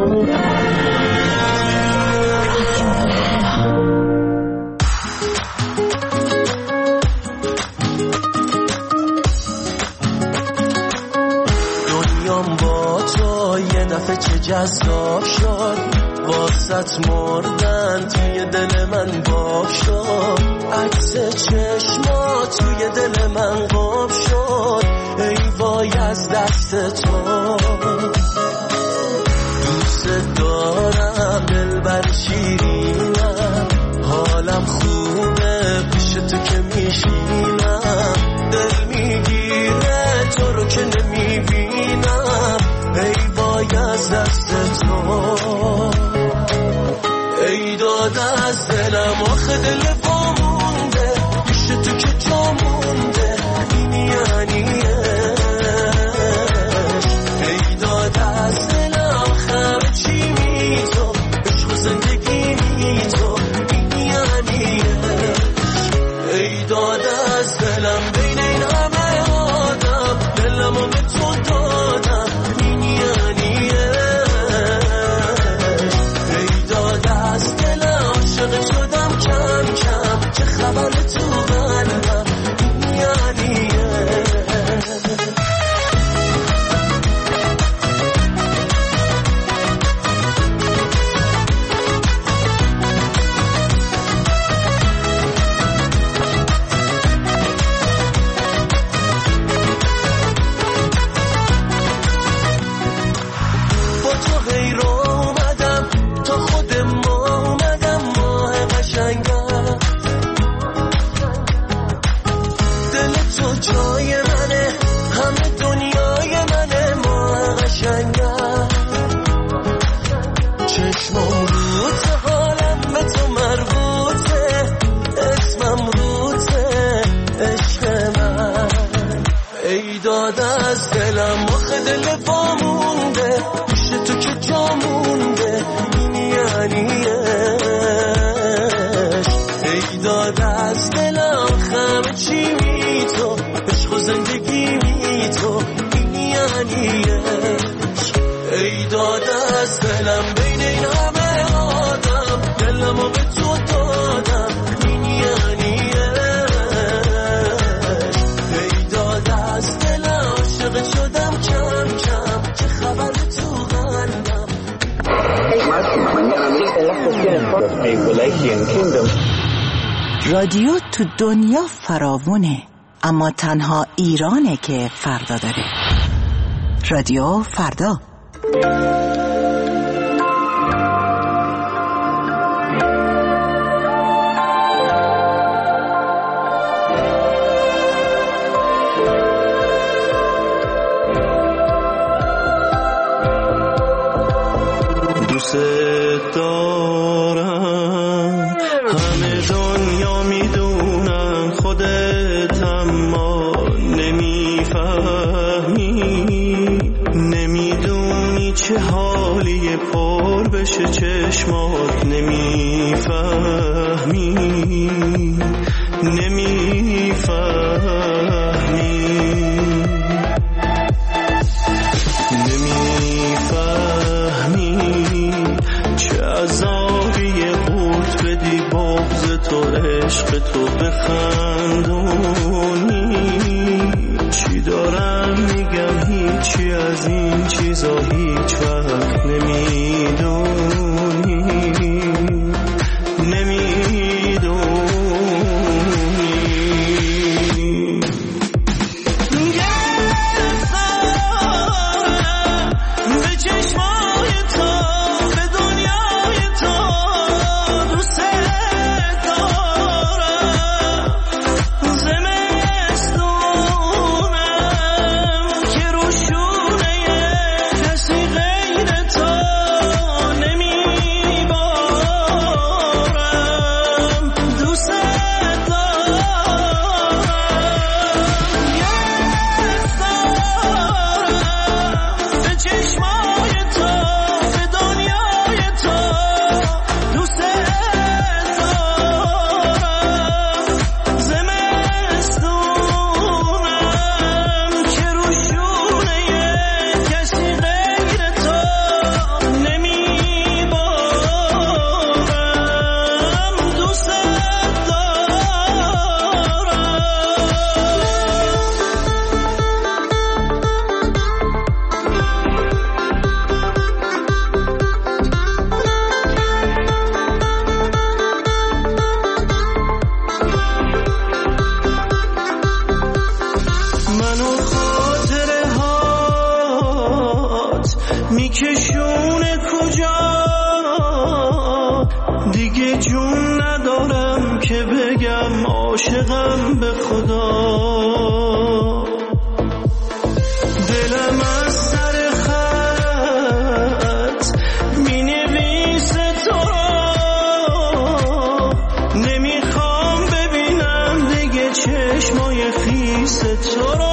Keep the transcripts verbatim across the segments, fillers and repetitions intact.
دنیام با تو یه دفعه چه جذاب شد، واسط مردن توی دل من باب شد، عکس چشما توی دل من قاب شد، ای وای از دست تو. دوست دارم دلبر شیرینم، حالم خوبه پیش تو که میشینم، دل میگیره تو رو که نمیبینم، ای وای از دست تو. ای داد از دلم آخه دل وامونده، پیش تو که جا مونده، این یعنی ای داد از دلم آخه چی می تو، عشق و زندگی می تو، این یعنی ای داد از دلم بین این همه آدم، دلمو به تو دادم، این یعنی ای داد از دلم عاشق شدم کم کم، چه خبر تو قلبم، این یعنی با تو غیر اومدم تا خود ما اومدم، ماه قشنگم، دل تو جای منه، همه دنیای منه، ماه قشنگم، چشمم روته، حالم به تو مربوطه، اسمم روته، عشق من. ای داد از دلم آخه دل وامونده، پیش تو که جا مونده، این یعنی ای داد از دلم خمه چی می تو، عشق و زندگی می تو، این یعنی ای داد از دلم بین این همه آدم، دلمو به تو دادم، این یعنی ای داد از دلم عاشق شدم کم کم، چه خبر تو قلبم. رادیو تو دنیا فراوونه، اما تنها ایرانه که فردا داره. رادیو فردا. دوست دارم، همه دنیا میدونن، خودت اما نمیفهمی، نمیدونی چه حالیه پر بشه چشمات، نمیفهمی نمیفهمی نمیفهمی چه عذابی قورت بدی بغض تو، عشق تو بخندونی، چی دارم میگم هیچی از این چیزا هیچ وقت نمیدونی، نمیدونی. تو میکشونه کجا، دیگه جون ندارم که بگم عاشقم به خدا. دلم از سر خط مینویسه تو را، نمیخوام ببینم دیگه چشمای خیس تو را.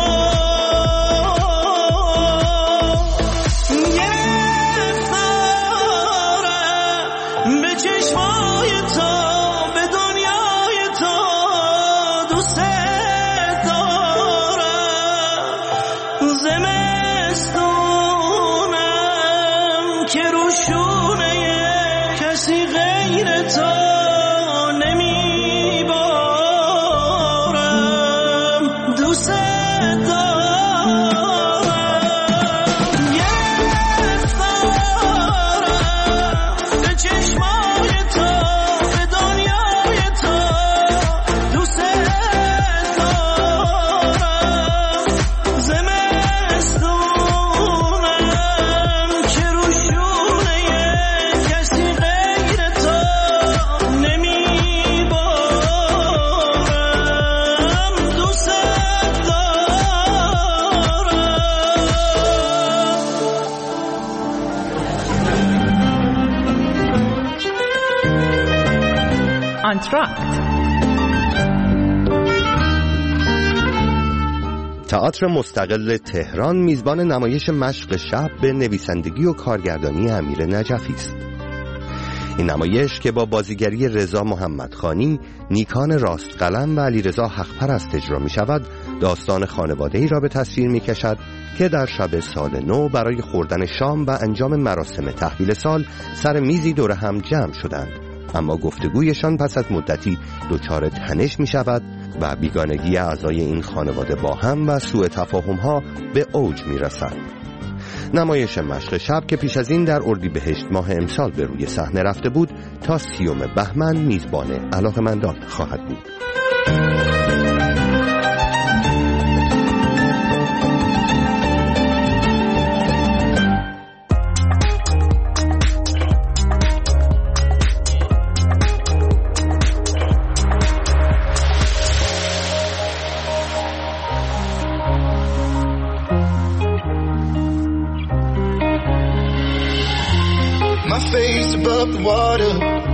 تئاتر مستقل تهران میزبان نمایش مشق شب به نویسندگی و کارگردانی امیر نجفی است. این نمایش که با بازیگری رضا محمدخانی، نیکان راستقلم و علیرضا حقپرست اجرا می شود، داستان خانواده‌ای را به تصویر می کشد که در شب سال نو برای خوردن شام و انجام مراسم تحویل سال سر میزی دور هم جمع شدند، اما گفتگویشان پس از مدتی دچار تنش می شود و بیگانگی اعضای این خانواده با هم و سوء تفاهم‌ها به اوج می رسد. نمایش مشق شب که پیش از این در اردیبهشت ماه امسال به روی صحنه رفته بود، تا سیوم بهمن میزبان علاقه‌مندان خواهد بود. Water,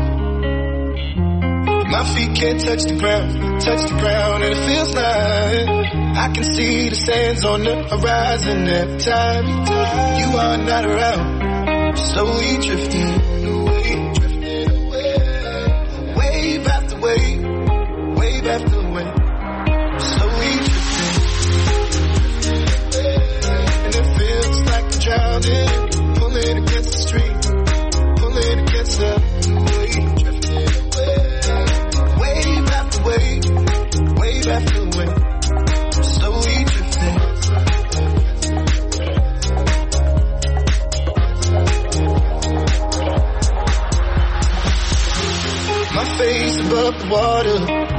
my feet can't touch the ground, touch the ground, and it feels like I can see the sands on the horizon every time you are not around. Slowly drifting away, drifting away, wave after wave, wave after wave. Slowly drifting, and it feels like I'm drowning, pulling against the stream. Against the wave, drifting away, wave after wave, wave after wave, slowly drifting. My face above the water,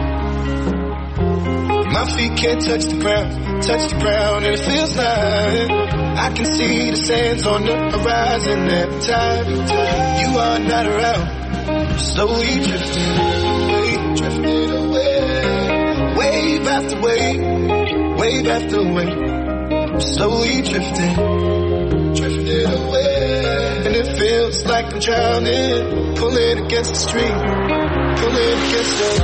my feet can't touch the ground, touch the ground, and it feels like I can see the sands on the horizon every time you are not around. Slowly drifting away, drifting away, wave after wave, wave after wave. Slowly drifting, drifting away, and it feels like I'm drowning, pulling against the stream, pulling against the.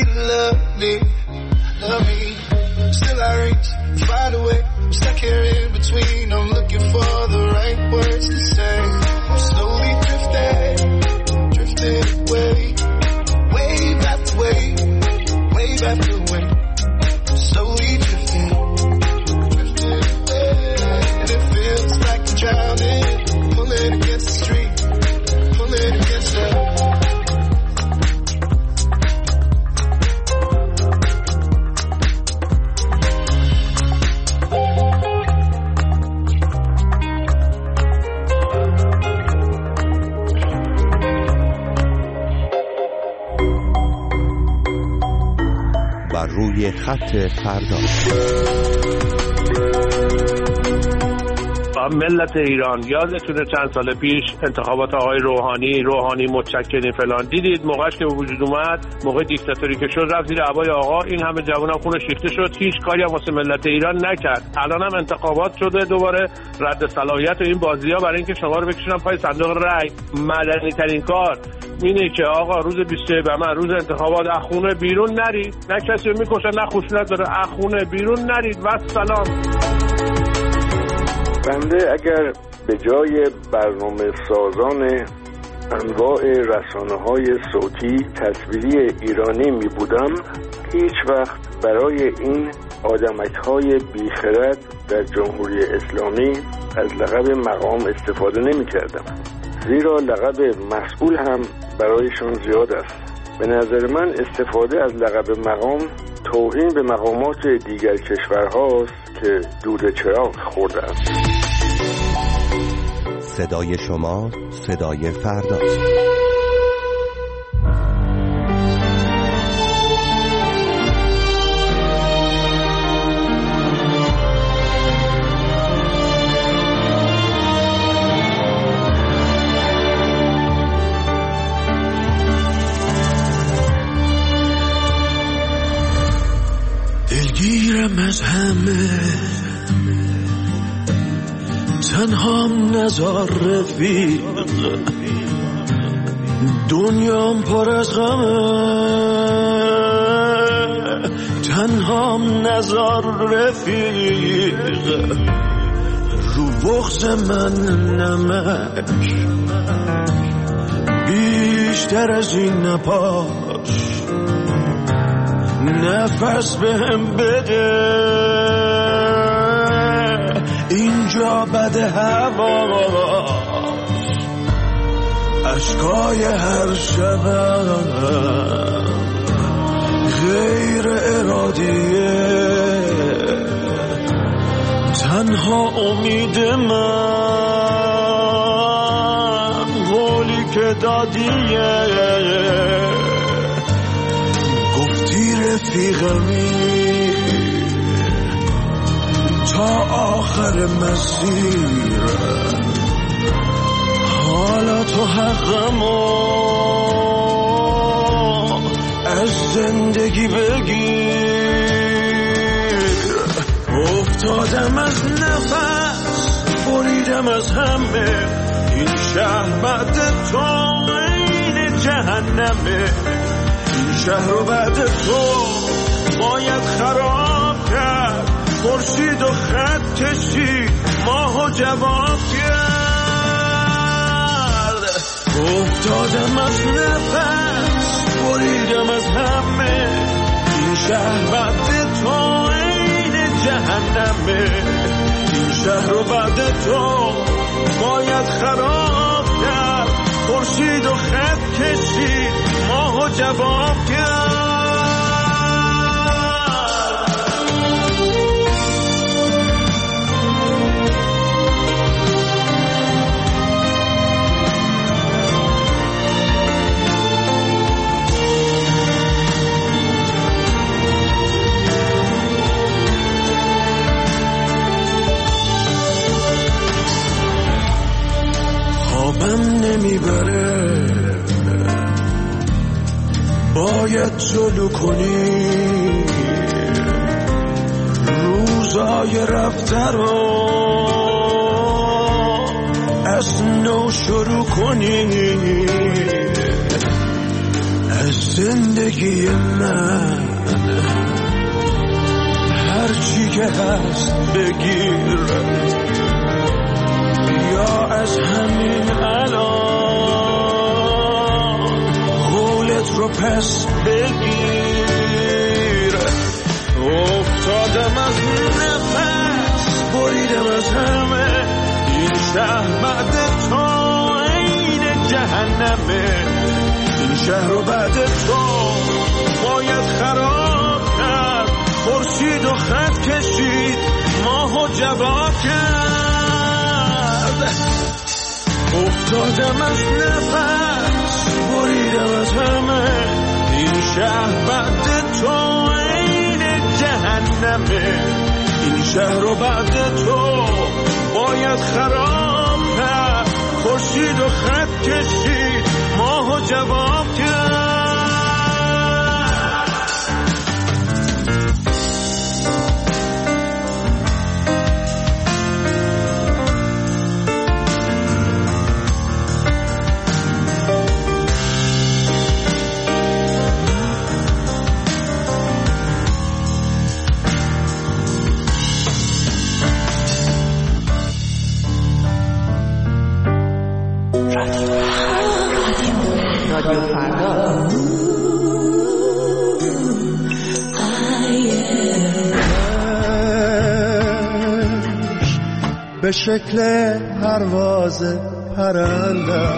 love me, love me. Still I reach, find a way. I'm stuck here in between. I'm looking for the right words to say. I'm slowly drifting, drifting away. Wave after wave, wave after wave. I'm slowly drifting, drifting away. And it feels like I'm drowning, pulling against the street, pulling against the روی خط فردا. ملت ایران یادتونه چند سال پیش انتخابات آقای روحانی روحانی متشکرین فلان دیدید؟ موقعش که به وجود اومد، موقع دیکتاتوری که شد، رفت زیر عبای آقا، این همه جوانان خونش ریخته شد، هیچ کاری هم واسه ملت ایران نکرد. الان هم انتخابات شده، دوباره رد صلاحیت و این بازی‌ها برای اینکه شما رو بکشونن پای صندوق رای. مدنی ترین کار اینه که آقا روز بیست و سوم بهمن روز انتخابات از خونه بیرون نرید، نه کسی رو میکشن نه خشونت داره، از خونه بیرون نرید و سلام. بنده اگر به جای برنامه سازان انواع رسانه‌های صوتی تصویری ایرانی می بودم، هیچ وقت برای این آدمک‌های بیخرد در جمهوری اسلامی از لقب مقام استفاده نمی کردم، زیرا لقب مسئول هم برایشان زیاد است. به نظر من استفاده از لقب مقام توهین به مقامات دیگر کشورهاست که دود چراغ خورده است. صدای شما صدای فرداست. دلگیرم از همه، تنهام نزار رفیق، دنیام پر از غمه، تنهام نزار رفیق، رو بغض من نمک، بیشتر از این نپاش، نفس بهم بده، اینجا بد هوا، اشکای هر شبم غیر ارادیه، تنها امید من قولی که دادیه، گفتی رفیقمی تا آخر مسیر، حالا تو حقمو از زندگی بگیر. افتادم از نفس، بریدم از همه، این شهر بعد تو این جهنمه، این شهر رو بعد تو باید خراب کرد، خورشید و خط کشید، ماهو جواب کرد. افتادم از نفس، بریدم از همه، این شهر بعد تو این جهنمه، این شهر رو بعد تو باید خراب کرد، خورشید و خط کشید، ماهو جواب کرد. خوابم نمیبره، باید جلو کنی، روزای رفته رو از نو شروع کنی، زندگی من، هرچی که هست بگیر یا از همین الان قولت رو پس بگیر. افتادم از نفس، بریدم از همه، این شهر بعد تو عین جهنمه. این شهر رو بعد تو باید خراب کرد، خورشید و خط کشید، ماه و جواب کرد. افتادم از نفس، بریدم از همه، این شهر بعد تو عین جهنمه. این شهر رو بعد تو باید خراب کرد، خورشید و خط کشید، ماه و جواب کرد. رادیو فردا. به شکل پرواز پرنده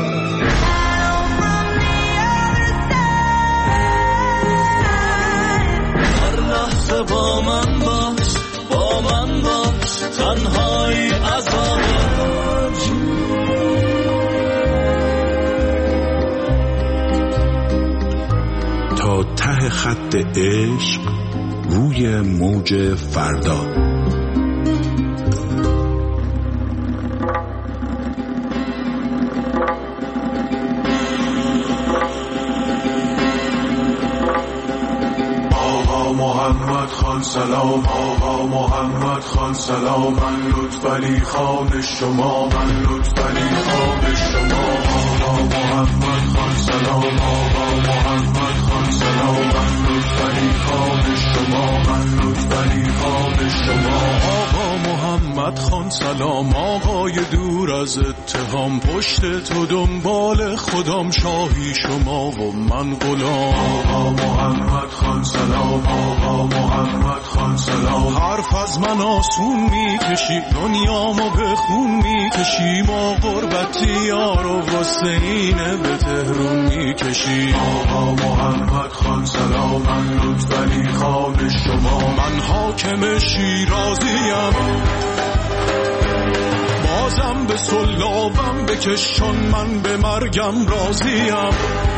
هر لحظه با من باش، با من باش، تنهایی عذابه. تا ته خط عشق روی موج فردا. آقا محمد خان سلام، آقا محمد خان سلام، من لطفعلی خان شما، من لطفعلی خان شما. آقا محمد خان سلام، آقا محمد خان سلام، من لطفعلی خان شما، من لطفعلی خان شما. آقا محمد خان سلام، آقای دور از اتهام، پشت تو دنبال خودم، شاهی شما و من غلام. آقا محمد خان سلام، آقا محمد خان سلام، حرف از من آسون میکشی، دنیامو به خون میکشی، ما غربتی یار و حسینه به تهرون میکشی. آقا محمد خان سلام، من لطفعلی خان شما، من حاکم شیرازیم، بازم به سلابم بکشون، من به مرگم راضیم.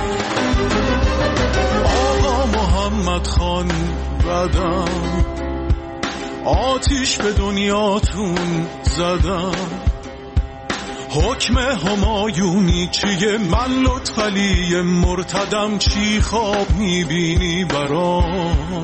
آقا محمد خان بدم، آتیش به دنیاتون زدم، حکم همایونی چیه؟ من لطفعلی مرتدم، چی خواب میبینی برام؟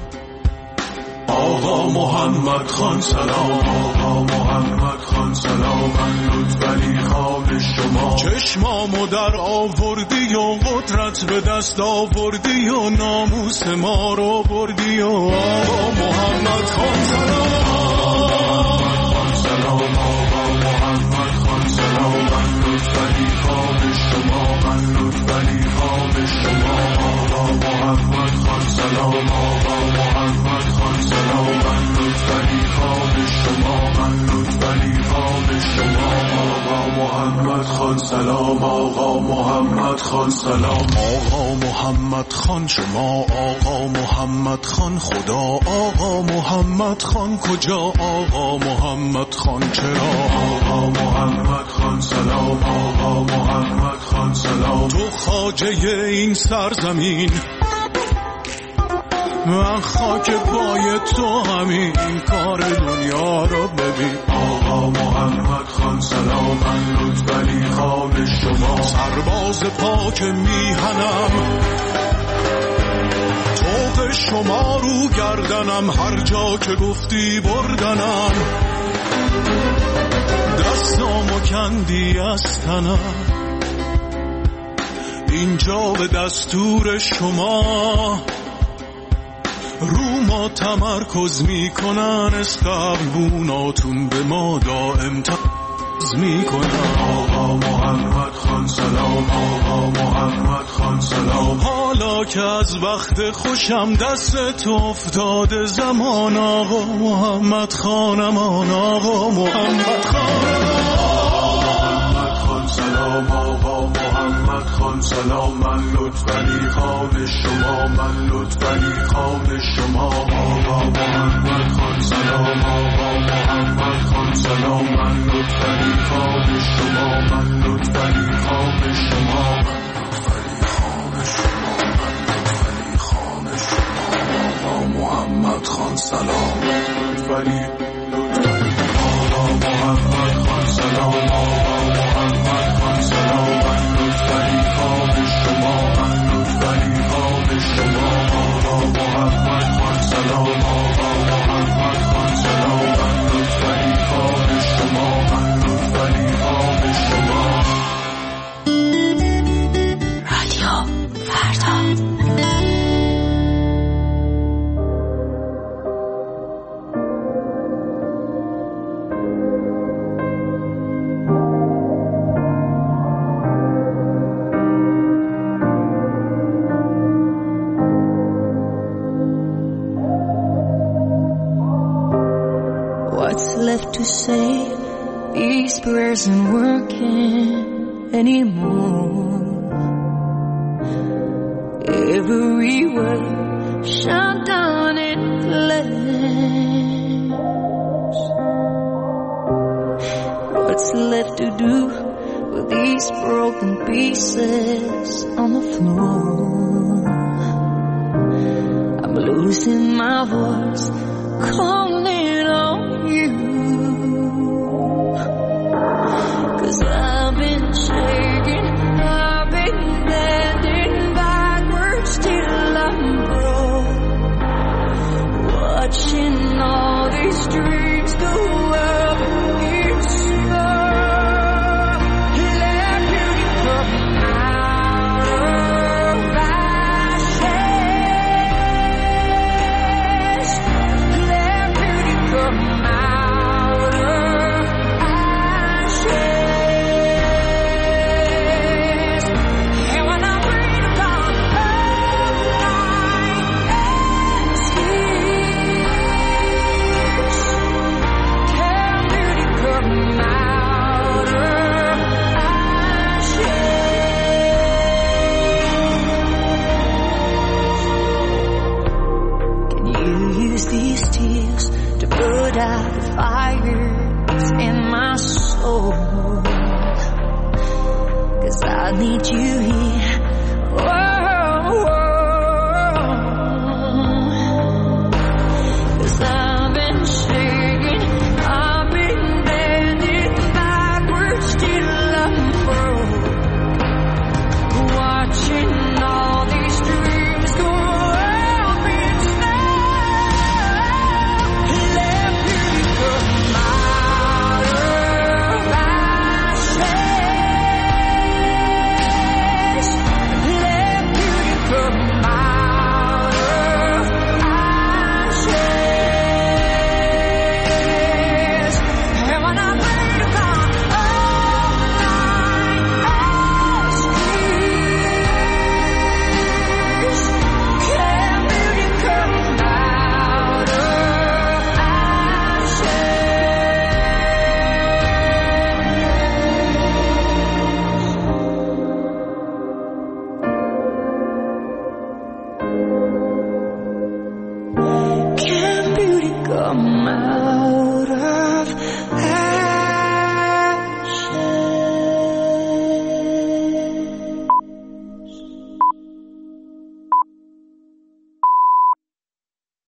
آقا محمد خان سلام، آقا محمد خان سلام، من لطفعلی خان شما، چشمامو در آوردی و قدرت به دست آوردی و ناموس ما رو بردی و آقا محمد خان سلام، آقا محمد سلام، آقا محمد خان سلام، من لطفعلی خان شما، من لطفعلی خان شما. آقا محمد خان سلام، آقا محمد خان سلام، من لطفعلی خان شما، من لطفعلی خان شما. آقا محمد خان سلام، آقا محمد خان سلام، آقا محمد خان شما، آقا محمد خان خدا، آقا محمد خان کجا، آقا محمد خان چرا؟ آقا محمد خان سلام، آقا محمد خان سلام، تو خواجه این سرزمین، من خاک پای تو همین کار دنیا رو ببین. آقا محمد خان سلام، من لطفعلی خان شما، سرباز پاک میهنم، توق شما رو گردنم، هر جا که گفتی بردنم، دستامو کندی از تنم، اینجا به دستور شما رو ما تمرکز میکنن، از قبلوناتون به ما دائم تمرکز میکنن. آقا محمد خان سلام، آقا محمد خان سلام. حالا که از وقت خوشم دست افتاده زمان، آقا محمد خانمان، آقا محمد خانمان. سلام آقا محمد خان سلام، من لطفعلی خان شما، من لطفعلی خان شما. آقا محمد خان سلام، آقا محمد خان سلام، من لطفعلی خان شما، من لطفعلی خان شما، لطفعلی خان شما. آقا محمد خان سلام، لطفعلی لطفعلی. آقا محمد خان سلام، آقا محمد خان سلام، من لطفعلی خان شما، من لطفعلی خان شما. آقا محمد خان سلام، آقا محمد خان سلام، من لطفعلی خان شما، من لطفعلی خان شما. رادیو فردا. Left to say these prayers aren't working anymore. Every word shut down in flames. What's left to do with these broken pieces on the floor? I'm losing my voice, calling on you. Cause I've been shaking, I've been bending backwards till I'm broke, watching all these dreams go up in smoke. Let beauty come out of ashes. Let beauty come out of ashes. These tears to put out the fires in my soul, 'cause I need you here. Whoa, whoa. 'Cause I've been shaking, I've been bending backwards till I'm broke, watching all these dreams go up in smoke. Come out.